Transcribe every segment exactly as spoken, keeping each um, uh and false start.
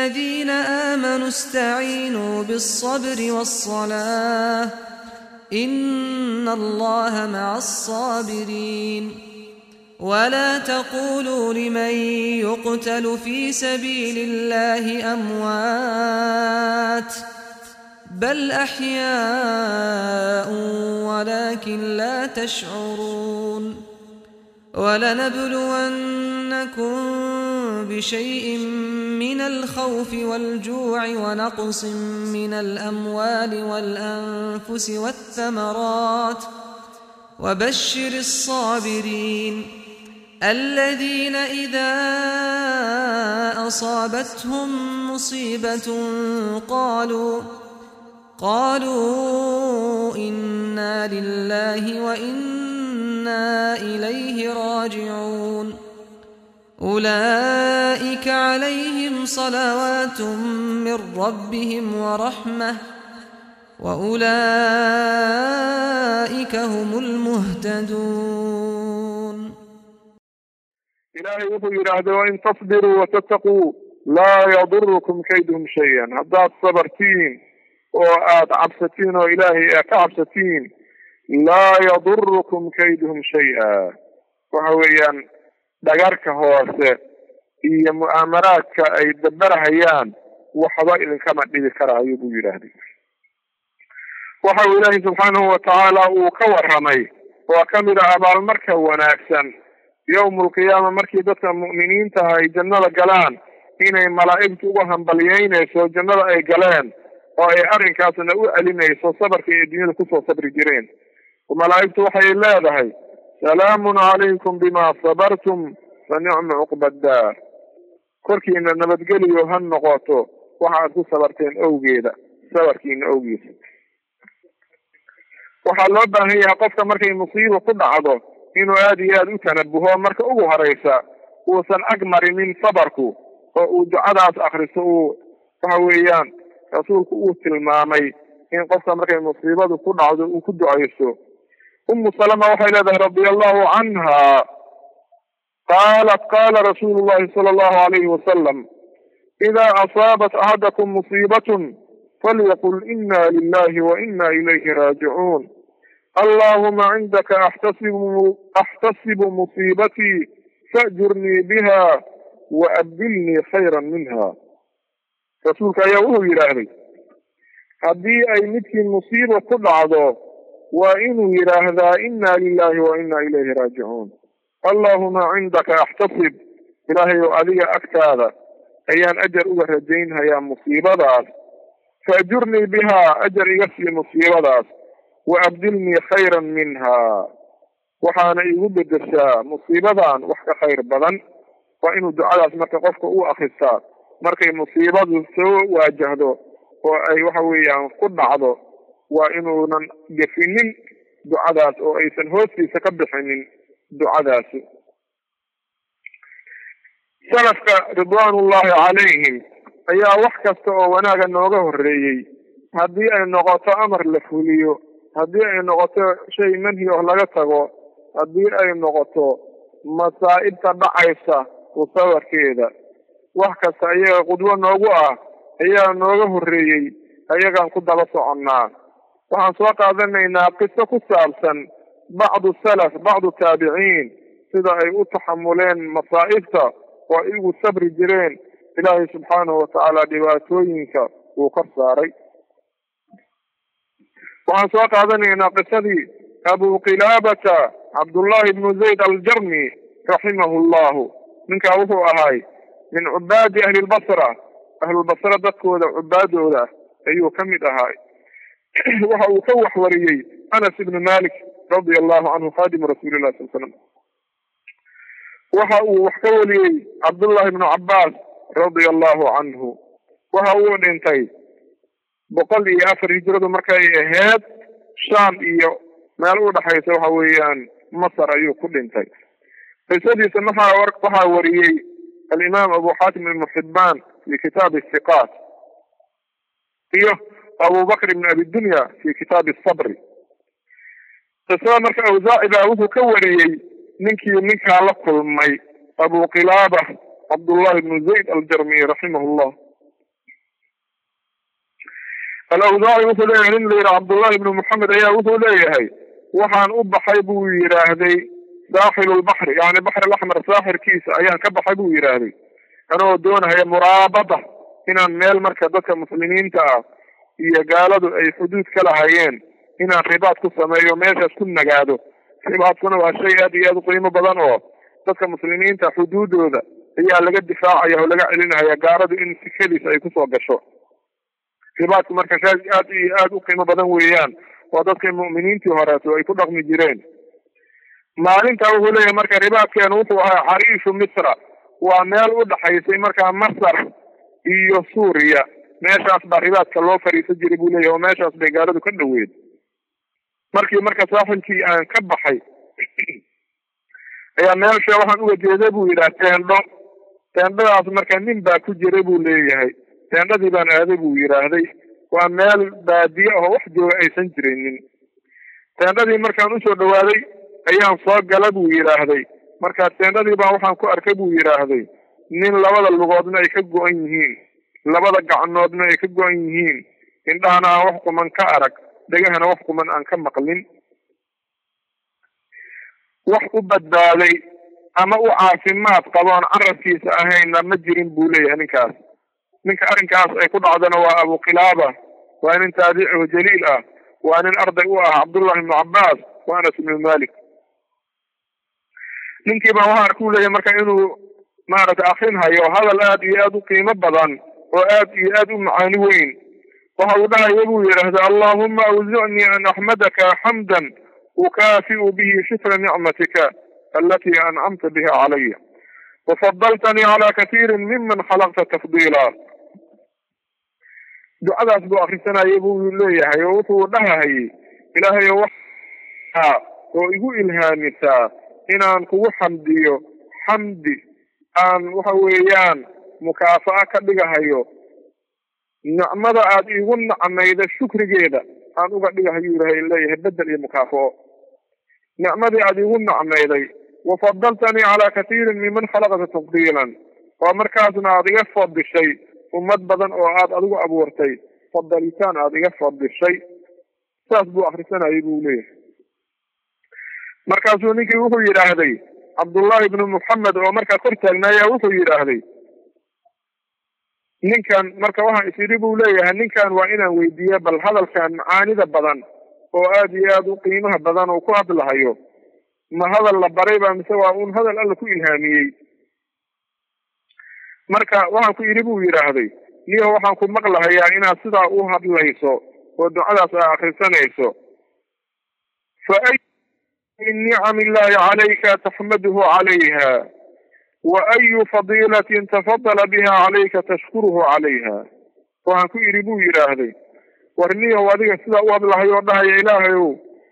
الذين آمنوا استعينوا بالصبر والصلاة إن الله مع الصابرين ولا تقولوا لمن يقتل في سبيل الله أموات بل أحياء ولكن لا تشعرون ولنبلونكم بشيء من الخوف والجوع ونقص من الأموال والأنفس والثمرات وبشر الصابرين الذين إذا أصابتهم مصيبة قالوا قالوا إنا لله وإنا إليه راجعون أولئك عليهم صلوات من ربهم ورحمة وأولئك هم المهتدون. إلهي وحو يراهد وإن تصبروا وتتقوا لا يضركم كيدهم شيئا. هذا صبرتين وآد عبستين وإلهي كعبستين لا يضركم كيدهم شيئا. وحويا دقارك هواسة إيا مؤامراتك أي دبرهيان وحضائل كما نذكرها يبو يراهد. وحو إلهي سبحانه وتعالى وكورمي وكمل أبال مركة وناكسا يوم القيامة مركي دكا مؤمنين تهي جنة قلان إني ملائكة وهم بليين يسو جنة أي قلان وأي أرن كاسنا أؤلين يسو صبر في الدنيا كسو صبر جيرين وملائكة وحي الله دهي سلام عليكم بما صبرتم فنعم عقب الدار كوركي إن النبت قلي يوهن نقاطو وحاد صبرتين أوجيدا صبركين أوجيدا waxaa loo baahan yahay qofka markay musiibo ku dhacdo inuu aad iyo aad u tanabuho marka ugu horeysa uusan ag marinin sabarku oo uu ducadaas akhriso uu waxa weeyaan rasuulku uu tilmaamay in qofka markay musiibadu ku dhacdo uu ku ducayso ummu salama waxay leedahay radiyallahu anha قالت قال رسول الله صلى الله عليه وسلم إذا أصابت أحدكم مصيبة فليقل إنا لله وإنا إليه راجعون اللهم عندك أحتسب أحتسب مصيبتي فأجرني بها وأبدلني خيرا منها. رسولك يا أولو إلهي هذه أي مثل مصيبة كل عضو وإنه إلهذا إنا لله وإنا إليه راجعون. اللهم عندك أحتسب إلهي وألي أكتاذا أيان أجر أورجينها يا مصيبة داس فأجرني بها أجر يسي مصيبة داس وأبدلني خيرا منها وحانا يقول الدساء مصيبة دان وحكا خير بدن وإنه دعاء مركا قفك أو أخصاء مركا مصيبة سوء واجهده وأي وحويا قد عضو وإنه نجفنين دعاء أو أي سنهوسي سكبحنين دعاء سلفك رضوان الله عليهم ayaa wax kasta oo wanaaga nooga horeeyay haddii ay noqoto amar la fuliyo haddii ay noqoto shay manhi oo laga tago haddii ay noqoto masaa'ibta dhacaysa usawarkeeda wax kasta ayaga qudwo noogu ah ayaa nooga horeeyay ayagaan ku daba soconnaa waxaan soo qaadanaynaa qiso ku saabsan bacdu salaf bacdu taabiciin sida ay u taxamuleen masaa'ibta oo igu sabri jireen إلهي سبحانه وتعالى دباتوينك وكفاري وعن سواق هذا قصدي أبو قلابة عبد الله بن زيد الجرمي رحمه الله من كاوفو أهاي من عباد أهل البصرة أهل البصرة دكو عباد له أيوه كمد أهاي وهو كوح وريي أنس بن مالك رضي الله عنه خادم رسول الله صلى الله عليه وسلم وهو وحكولي عبد الله بن عباس رضي الله عنه وهو انتي بقول لي افر هجرته مركاي اهاد شام iyo meel u dhaxayso waxa weeyaan Masar ayuu ku dhintay qisadii sanaha warq waxa wariyay al-Imam Abu Hatim al-Muhibban fi kitab al-Thiqat iyo Abu Bakr ibn Abi Dunya fi kitab al-Sabr qisada marka awzaa'ida wuxuu ka wariyay ninkii ninka la kulmay Abu Qilabah عبد الله بن زيد الجرمي رحمه الله alawsaaci wuxuu leeyahay nin la yidhaha cabdullahi ibnu maxamed ayaa wuxuu leeyahay waxaan u baxay buu yidhaahday saaxilulbaxri yani baxr alaxmar saaxirkiisa ayaan ka baxay buu yidhaahday anoo doonahaya muraabada inaan meel marka dadka muslimiinta ah iyo gaaladu ay xuduud ka lahayeen inaan ribaad ku sameeyo meeshaas ku nagaado. ribaadkuna waa shay aad iyo aad u qiimo badan oo dadka muslimiinta xuduudooda ayaa laga difaacaya oo laga celinaya gaaladu in sikadiisa ay kusoo gasho. ribaadku marka shay aad iyo aad u qiimo badan weeyaan oo dadka mu'miniintii horeeto ay ku dhaqmi jireen. maalinta wuxuu leeyahay marka ribaadkeenu wuxuu ahaa xariishu misra, waa meel u dhaxaysay markaa masar iyo suuriya, meeshaas baa ribaadka loo fariisan jiray buu leeyahay oo meeshaas bay gaaladu ka dhoweed. markii marka saaxilkii aan ka baxay ayaa meesha waxaan uga jeeday buu yidhaha teendho, teendhadaas marka nin baa ku jiray buu leeyahay, teendhadii baan aaday buu yidhaahday, waa meel baadiye oo wax jooga aysan jirinin. teendhadii markaan usoo dhawaaday ayaan soo gala buu yidhaahday, markaa teendhadii baa waxaan ku arkay buu yidhaahday nin labada lugoodna ay ka go-an yihiin, labada gacnoodna ay ka go-an yihiin, indhahana aan wax quman ka arag, dhegahana wax quman aan ka maqlin. wax u badbaaday ama u caafimaad qaboon carabkiisa ahayna ma jirin buu leeyahay ninkaas. ninka arrinkaas ay ku dhacdana waa abu qilaaba, waa nin taabici oo jaliil ah, waa nin arday u ah cabdullahi ibnu cabbaas wa anas ibnu malik. ninkii baa waxaan arkuu leeyahay marka inuu maaragtay akrinhayo hadal aad iyo aad u qiimo badan oo aad iyo aad u macaani weyn. waxa uu dhahaya buu yidhaahda allahuma awzicnii an axmadaka xamdan ukaafiu bihi shukra nicmatika alatii ancamta biha calaya wafadaltanii calaa katiirin miman khalaqta tafdiila. ducadaas buu akrisanayay buu leeyahay oo wuxuu dhahahayay ilaahay waxa oo igu ilhaamisaa inaan kugu xamdiyo xamdi aan waxa weeyaan mukaafa'a ka dhigahayo nicmada aad iigu nacmayda shukrigeeda aan uga dhigahayo ilaahay leeyahay bedel iyo mukaafa'o. nicmadii aad iigu nacmayday wafadaltanii calaa katiirin miman khalaqta tafdiilan, waa markaasna aad iga fadishay ummad badan oo aad adigu abuurtay fadalitaan aad iga fadishay. saas buu akrisanayay buu leeyahay. markaasuu ninkii wuxuu yidhaahday cabdullahi ibnu muxamed oo markaa kor taagnaaya wuxuu yidhaahday ninkan marka waxaan isyidhi buu leeyahay ninkan waa inaan weydiiya bal hadalkan macaanida badan oo aad iyo aad u qiimaha badan oo ku hadlahayo ma hadal la baray ba mise waa un hadal alla ku ilhaamiyey. marka waxaan ku yidhi buu yidhaahday niyo waxaan ku maqlahayaa inaad sidaa u hadlayso oo ducadaas aa akrisanayso. fa ay min nicami illahi calayka taxmaduhu calayha wa ayu fadiilatin tafadala biha calayka tashkuruhu calayha. waxaan ku yidhi buu yidhaahday war niyow adiga sidaa u hadlahayo oo dhahaya ilaahayow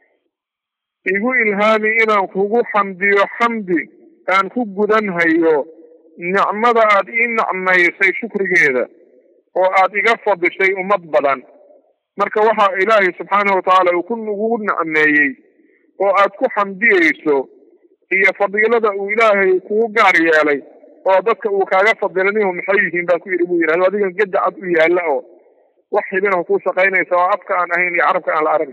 igu ilhaami inaan kugu xamdiyo xamdi aan ku gudanhayo nicmada aad ii nacmaysay shukrigeeda oo aad iga fadishay ummad badan. marka waxa ilaahay subxaanahu watacaala uu kugu nacmeeyey oo aad ku xamdiyeyso iyo fadiilada uu ilaahay kugu gaar yeelay oo dadka uu kaaga fadilanihu maxay yihiin baan ku yidhi buu yidhahda adigan geda cad u yaalla oo wax hibinaha ku shaqaynaysa oo afka aan ahayn iyo carabka aan la arag.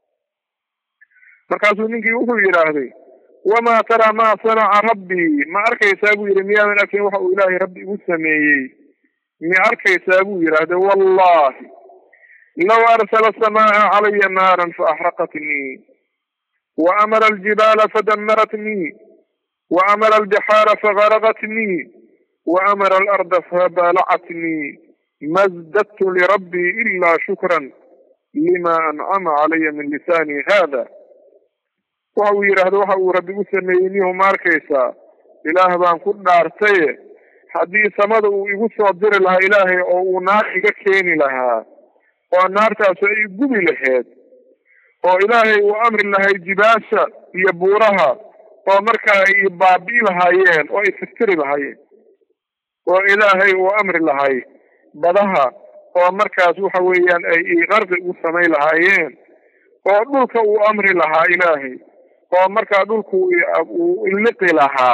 markaasuu ninkii wuxuu yidhaahday wamaa taraa maa sanaca rabbii, ma arkaysaa buu yidhi miyaadan arkayn waxa uu ilaahay rabbi igu sameeyey, miya arkaysaa buu yidhaahday wallahi law arsala samaa'a calaya naaran faaxraqatnii wa amara aljibaala fadammaratnii wa amara albixaara fagaraqatnii wa amara alarda fabalacatnii ma zdadtu lirabbii ilaa shukran lima ancama calaya min lisaani hada. waxa uu yidhaahdo waxa uu rabbi u sameeyey niyahu ma arkaysaa ilaah baan ku dhaartaye haddii samada uu igu soo diri lahaa ilaahay oo uu naar iga keeni lahaa oo naartaasu ay gubi laheyd oo ilaahay uu amri lahay jibaasha iyo buuraha oo markaa ay baabi'i lahaayeen oo ay firtiri lahaayeen oo ilaahay uu amri lahay badaha oo markaas waxa weeyaan ay iqarqi ugu samay lahaayeen oo dhulka uu amri lahaa ilaahay oo markaa dhulku uu iliqi lahaa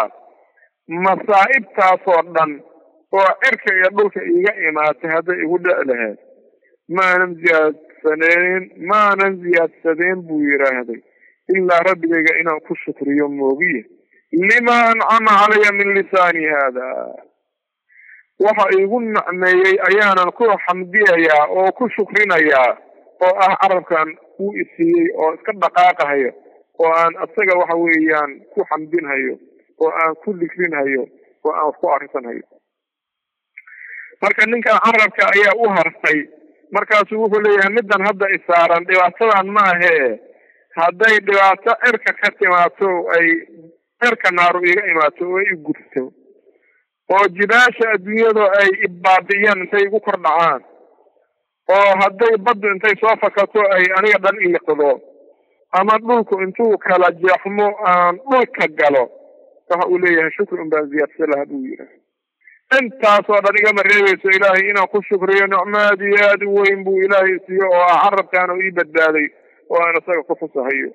masaa'ibtaasoo dhan oo cirka iyo dhulka iiga imaatay hadday igu dhici lahayd maanan ziyaadsaneen maanan ziyaadsadeen buu yidhaahday ilaa rabbigayga inaan ku shukriyo moogiye lima ancama calaya min lisaani haada waxa igu nacmeeyey ayaanan ku xamdiyayaa oo ku shukrinayaa oo ah carabkan uu isiiyey oo iska dhaqaaqahayo oo aan asaga waxa weeyaan ku xamdinhayo oo aan ku dhikrinhayo oo aan ku akrisanhayo marka ninkan carabka ayaa u hartay markaasuu wuxuu leeyahay middan hadda isaaran dhibaatadan maahee hadday dhibaato cirka ka timaato ay cirka naaru iga imaato oo i gurto oo jibaasha adduunyada ay ibaabi'iyaan intay igu kor dhacaan oo hadday baddu intay soo fakato ay aniga dhan iliqdo ama dhulku intuu kala jeexmo aan dhulka galo waxa uu leeyahay shukri un baan ziyaadsan lahaa buu yidhaah intaasoo dhan igama reebayso ilaahay inaan ku shukriyo nicmaad iyo aad u weyn buu ilaahay siiyo oo ah carabkaan oo ii badbaaday oo aan isaga ku fusahayo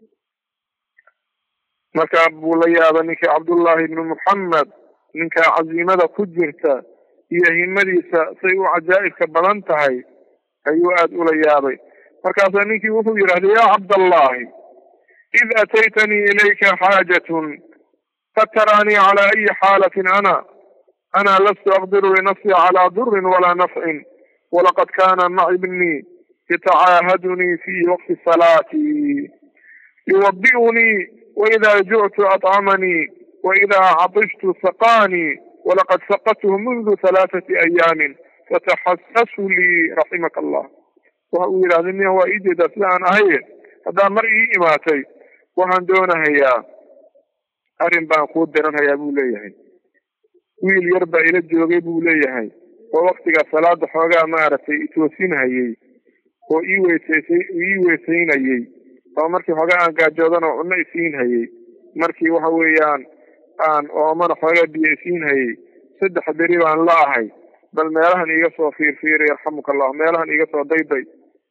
markaa buu la yaaba ninkii cabdullaahi ibnu muxamed ninkaa casiimada ku jirta iyo himadiisa say u cajaa'ibka badan tahay ayuu aad ula yaabay markaasaa ninkii wuxuu yidhahday yaa cabdallahi id ataytanii ilayka xaajatun fataraanii calaa ayi xaalatin ana ana lastu aqdiru linafsii calaa durin walaa nafcin walaqad kaana maci ibnii yatacaahadunii fii waqti salaatii yuwadi'unii waidaa juctu acamanii waidaa catishtu saqaanii walaqad saqatuhu mundu halaathati ayaamin fataxasasu lii raximaka allah waxa uu yidhahday nia waa ii jeedaa sida aan ahaye haddaa mar ii imaatay waxaan doonahayaa arrin baan kuu diranhayaa buu leeyahay wiil yar baa ila joogay buu leeyahay oo waktiga salaada xoogaa maaragtay itoosinhayey oo ii weysaysay ii weysaynayey oo markii xoogaa aan gaajoodan oo cunno isiinhayey markii waxa weeyaan aan oomana xoogaa biyo isiinhayey saddex beri baan la ahay bal meelahan iga soo fiirfiiray yarxamuka allah meelahan iga soo dayday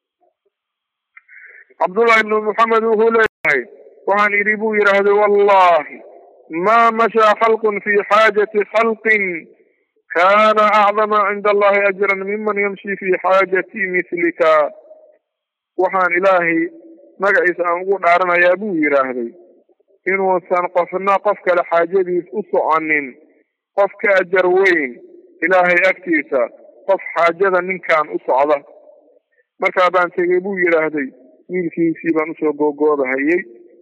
cabdullahi ibnu muxamed wuxuu leeyahay waxaan idhi buu yidhaahday wallahi ma mashaa khalqun fi xaajati khalqin kana acdama cinda allahi ajran miman yamshi fi xaajati mislika waxaan ilaahay magaciisa aan ugu dhaaranayaa buu yidhaahday inuusan qofna qof kale xaajadiis u soconin qof ka ajar weyn ilaahay agtiisa qof xaajada ninkan u socda markaa baan tegey buu yidhaahday wiilkiisii baan usoo googoobahayey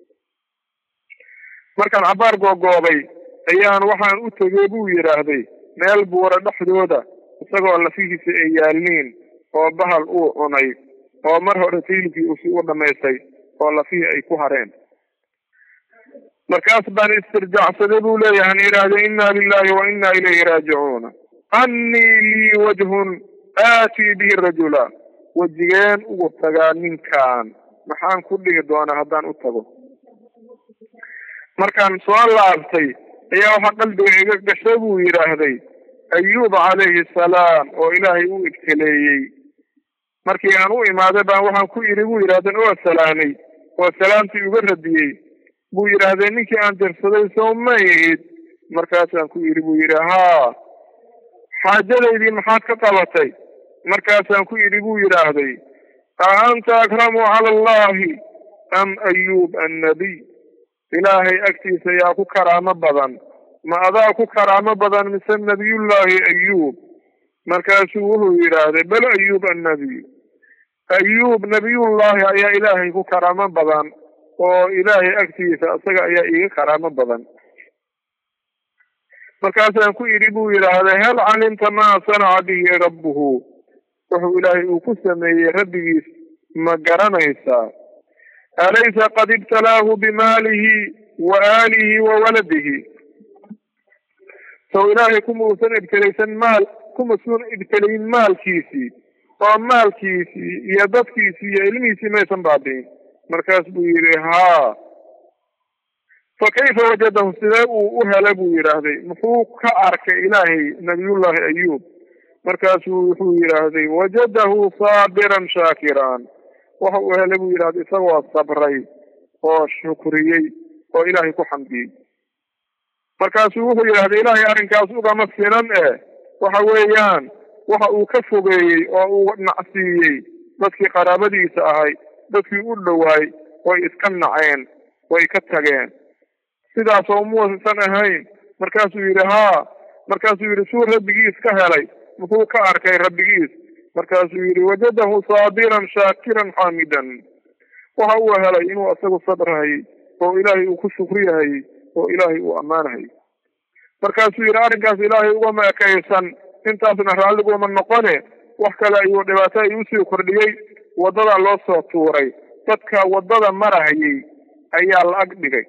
markaan cabaar googoobay ayaan waxaan u tegey buu yidhaahday meel buura dhexdooda isagoo lafihiisa ay yaalniin oo bahal uu cunay oo mar hore taylkii usi u dhamaystay oo lafihii ay ku hareen markaas baan istirjaacsaday buu leeyahan yidhaahday inna lilahi wa inna ilayhi raajicuuna annii lii wajhun aatii bihi rajula wejigeen ugu tagaa ninkan maxaan ku dhihi doonaa haddaan u tago markaan soo laabtay ayaa waxaa qalbiga iga gashay buu yidhaahday ayuub calayhi salaam oo ilaahay u ibtileeyey markii aan u imaaday baan waxaan ku idhi buu yidhahden oo salaamay oo salaamtii uga radiyey buu yidhaahdee ninkii aan dirsaday soo ma ihid markaasaan ku idhi buu yidhi haa xaajadaydii maxaad ka qabatay markaasaan ku idhi buu yidhaahday a anta akramu cala allahi am ayuub annabiy ilaahay agtiisa yaa ku karaamo badan ma adaa ku karaamo badan mise nabiyullaahi ayuub markaasuu wuxuu yidhaahday bal ayuub annabiy ayuub nabiyullaahi ayaa ilaahay ku karaamo badan oo ilaahay agtiisa isaga ayaa iiga karaamo badan markaasaan ku idhi buu yidhaahday hal calimta maa sanaca bihi rabbuhu wuxuu ilaahay uu ku sameeyey rabbigiis ma garanaysaa alaysa qad ibtalaahu bimaalihi wa aalihi wa waladihi sow ilaahay kuma uusan ibtilaysan maal kuma suun ibtilayin maalkiisii oo maalkiisii iyo dadkiisii iyo ilmihiisii maysan baabi'in markaas buu yidhi haa fa kayfa wajadahu sidee uu u helay buu yidhaahday muxuu ka arkay ilaahay nabiyullaahi ayuub markaasuu wuxuu yidhaahday wajadahu saabiran shaakiran waxa uu helay buu yidhahday isagoo sabray oo shukriyey oo ilaahay ku xamdiyey markaasuu wuxuu yidhahday ilaahay arrinkaas ugama filan eh waxa weeyaan waxa uu ka fogeeyey oo uu nacsiiyey dadkii qaraabadiisa ahay dadkii u dhowaay way iska naceen way ka tageen sidaasoo muusan ahayn markaasuu yidhi haa markaasuu yidhi suu rabbigiis ka helay muxuu ka arkay rabbigiis markaasuu yidhi wajadahu saabiran shaakiran xaamidan waxa uu helay inuu isagu sabrahayey oo ilaahay uu ku shukriyahayey oo ilaahay uu ammaanahayey markaasuu yidhi arrinkaas ilaahay ugama ekaysan intaasna raalliguma noqone wax kale ayuu dhibaato ay usii kordhiyey waddadaa loo soo tuuray dadka waddada marahayey ayaa la ag dhigay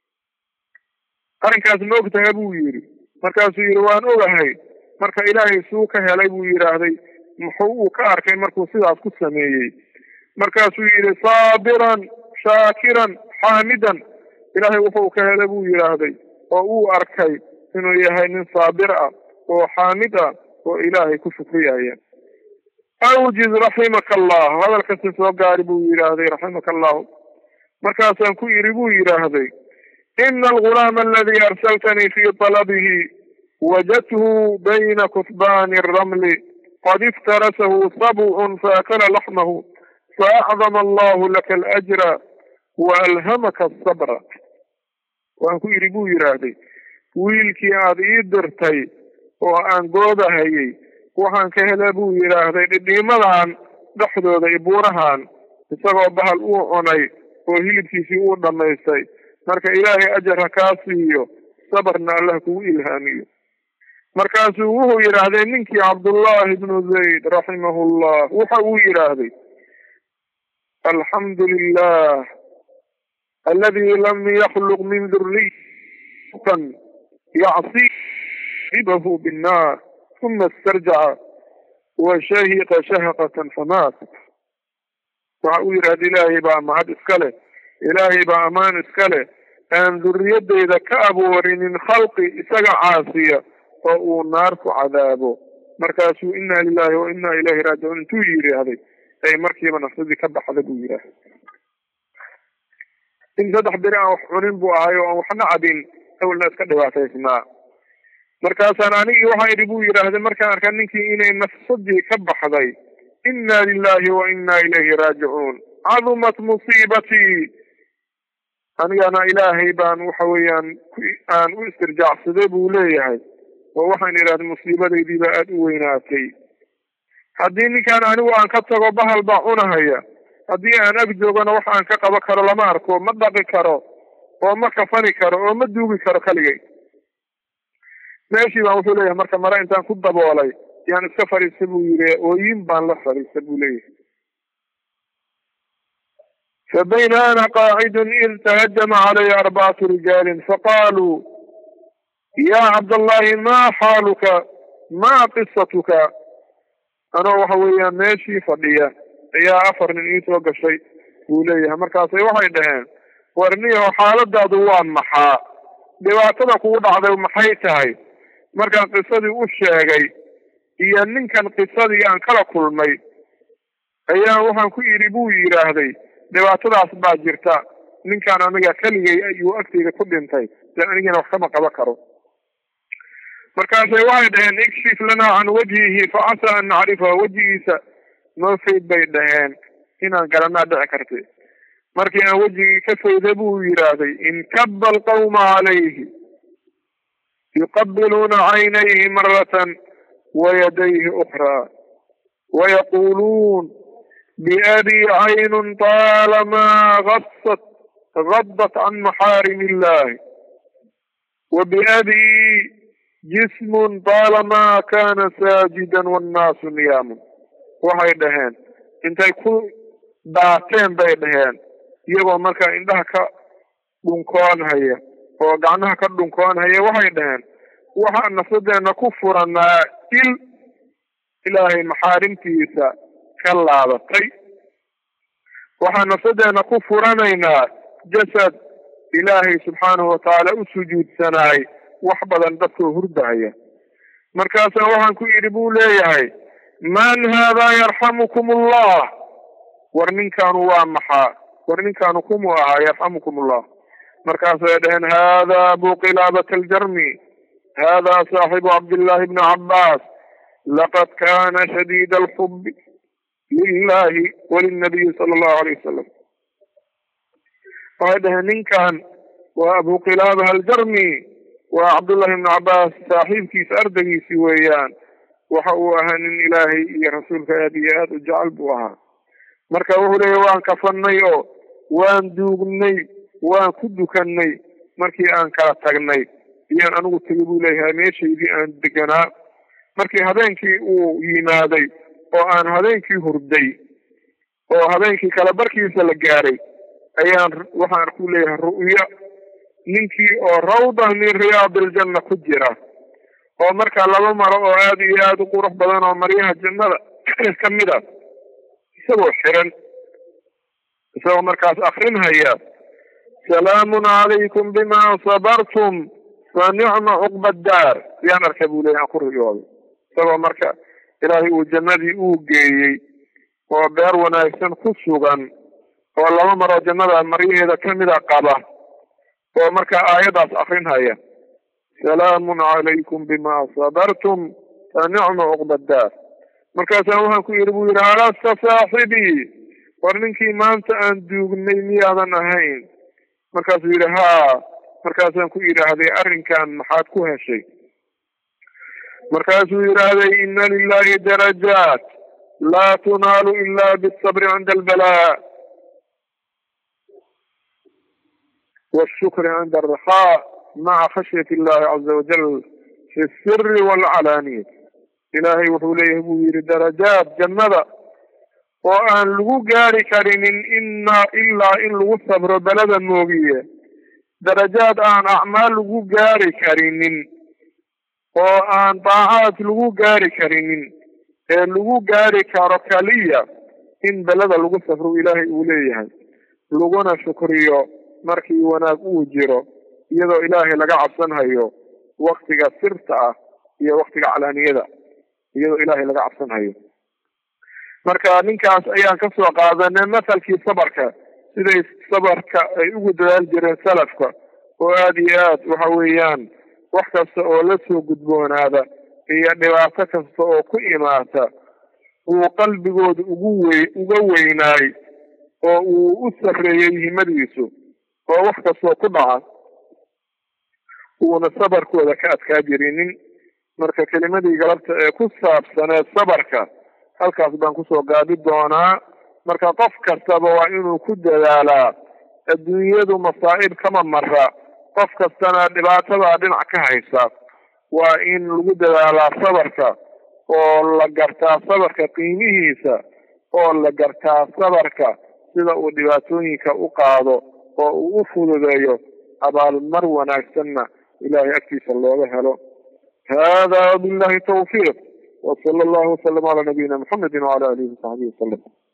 arrinkaas ma ogtaha buu yidhi markaasuu yidhi waan ogahay marka ilaahay suu ka helay buu yidhaahday muxuu uu ka arkay markuu sidaas ku sameeyey markaasuu yidhi saabiran shaakiran xaamidan ilaahay wuxuu ka helay buu yidhaahday oo uu arkay inuu yahay nin saabir ah oo xaamid ah oo ilaahay ku shukriyaya awjiz raximaka allah hadalkasi soo gaari buu yidhaahday raximaka allahu markaasaan ku yidhi buu yidhaahday ina algulaama aladii arsaltanii fii talabihi wajadtuhu bayna kutbaani aramli qad iftarasahu sabcun faakala laxmahu faacdama allahu laka alajra waalhamaka asabra waan ku yidhi buu yidhaahday wiilkii aad ii dirtay oo aan goodahayey waxaan ka helay buu yidhaahday dhidhiimadan dhexdooda iyo buurahan isagoo bahal uu cunay oo hilibkiisii uu dhammaystay marka ilaahay ajar ha kaa siiyo sabarna allah kugu ilhaamiyo markaasuu wuxuu yidhaahday ninkii cabdullaahi ibnu zayd raximahullah waxa uu yidhaahday alxamdu lilah aladi lam yakhluq min duriyatan yacsi ribahu binnaar uma istarjaca washahiqa shahqatan famaat waxa uu yidhahda ilaahay baa mahad iska leh ilaahay baa ammaan iska leh aan duriyadeyda ka abuurinin khalqi isaga caasiya oo uu naar ku cadaabo markaasuu inaa lilahi wa inaa ilayhi raajicuun intuu yidhaahday ay markiiba nafsadii ka baxda buu yidhaahday in saddex beri aan wax cunin buu ahay oo aan waxna cabin awalna iska dhibaataysnaa markaasaan anigii waxaan idhi buu yidhaahday markaan arkaa ninkii inay nafsadii ka baxday inaa lilahi wa inaa ilayhi raajicuun cadumat musiibatii anigana ilaahay baan waxa weeyaan aan u istirjaacsaday buu leeyahay oo waxaan idhahday musiibadaydii baa aada u weynaatay haddii ninkaan anigu aan ka tago bahal baa cunahaya haddii aan ag joogana wax aan ka qabo karo lama arko ma dhaqi karo oo ma kafani karo oo ma duugi karo kaligay meeshii baan wuxuu leeyahay marka mare intaan ku daboolay yaan iska fadhiista buu yidhi ooyin baan la fadhiista buu leeyahay فبين أنا قاعد إذ تهجم علي أربعة رجال فقالوا يا عبد الله ما حالك ما قصتك أنا وحويا ماشي فضية يا أفر من إيت وقع شيء وليها مركاسي وحي دهان ورنيه حالة دوان محا دواعتنا قود عضو محيتهاي مركا قصدي وشاقي إيا نين كان قصدي أن كلا كل مي أيا وحان كو إريبو يراهدي dhibaatadaas baa jirta ninkaan aniga keligay ayuu agteyda ku dhintay de anigana wax kama qaba karo markaasay waxay dhaheen ikshif lanaa can wajhihi facasa an nacrifaha wejigiisa noo fayd bay dhaheen inaan garanaa dhici karta markii aan wejigii ka fayda buu yidhaahday inkaba alqawma calayhi yuqabiluuna caynayhi maratan wayadayhi ukraa wayaquuluun بأبي عين طالما غصت غضت عن محارم الله وبأبي جسم طالما كان ساجدا والناس نيام وهي دهان انت يكون داتين بي دهان يبقى مركا عندها كدنكوان هيا وقعناها كدنكوان هيا وهي دهان وها نصدنا كفرنا إل إلهي محارم تيسا kalaabatay waxaana sadeena ku furanaynaa jasad ilaahay subxaanahu watacaala u sujuudsanaay wax badan dadkoo hurdahaya markaasa waxaan ku yidhi buu leeyahay man haadaa yarxamukum allah war ninkaanu waa maxaa war ninkaanu kumu ahaa yarxamukum allah markaasay dhaheen haadaa abu qilaabata aljarmi haadaa saaxibu cabdillahi bni cabbaas لقد كان شديد الحب لله وللنبي صلى الله عليه وسلم. وهذا من كان وأبو قلابة الجرمي وعبد الله بن عباس صاحب كيس أردقي سويان وحوها من إلهي يا رسولك يا ديات وجعل بوها marka wuxuu leeyahay waan kafanay oo waan duugnay waan ku dukanay markii aan kala tagnay iyaan anigu tagay buu leeyahay meeshaydii aan deganaa markii habeenkii uu yimaaday oo aan habeenkii hurday oo habeenkii kala barkiisa la gaaray ayaan waxaan ku leeyahay ru'ya ninkii oo rawda min riyaadil janna ku jira oo marka laba maro oo aad iyo aad u qurux badan oo maryaha jannada ka mid ah isagoo xiran isagoo markaas akrinhaya salaamun calaykum bimaa sabartum fa nicma cuqba daar yaan arkay buu leeyahay aan ku riyooday isagoo marka ilaahay uu jannadii uu geeyey oo beer wanaagsan ku sugan oo laba maroo jannada maryaheeda ka mida qaba oo marka aayadaas akrinhaya salaamun calaykum bimaa sabartum fa nicma cuqba daar markaasaan waxaan ku yidhi buu yidhi alasta saaxibii war ninkii maanta aan duugnay miyaadan ahayn markaasuu yidhi haa markaasaan ku yidhaahday arrinkan maxaad ku heshay markaasuu yidhaahday ina lilahi darajaat laa tunaalu ila bisabri cinda albalaa والشكر عند الرخاء مع خشية الله عز وجل في السر والعلانية إلهي وحوليه بوير درجات جنة وأن لغو قاري كرين إنا إلا إن لغو صبر بلد النوبية درجات أن أعمال لغو قاري كرين وأن طاعات لغو قاري كرين لغو قاري كاركالية إن بلد لغو صبر إلهي أوليه لغونا شكريو markii wanaag uu jiro iyadoo ilaahay laga cabsanhayo waqtiga sirta ah iyo waqtiga calaaniyada iyadoo ilaahay laga cabsanhayo marka ninkaas ayaan ka soo qaadanay masalkii sabarka siday sabarka ay ugu dadaal jireen salafka oo aad iyo aad waxa weeyaan wax kasta oo la soo gudboonaada iyo dhibaato kasta oo ku imaata uu qalbigooda ugu wey uga weynaay oo uu u sarreeyay himadiisu oo wax kastoo ku dhaca uuna sabarkooda ka adkaa jirinin marka kelimadii galabta ee ku saabsaneed sabarka halkaas baan kusoo gaabi doonaa marka qof kastaba waa inuu ku dadaalaa adduunyadu masaa'ib kama mara qof kastana dhibaatadaa dhinac ka haysa waa in lagu dadaalaa sabarka oo la gartaa sabarka qiimihiisa oo la gartaa sabarka sida uu dhibaatooyinka u qaado oo uu u fududeeyo abaalmar wanaagsanna ilaahay agtiisa looga helo hada billahi tawfiiq wa sala allahu wasalam ala nabiyina muxamedin wala alihi wasaxbihi wasalam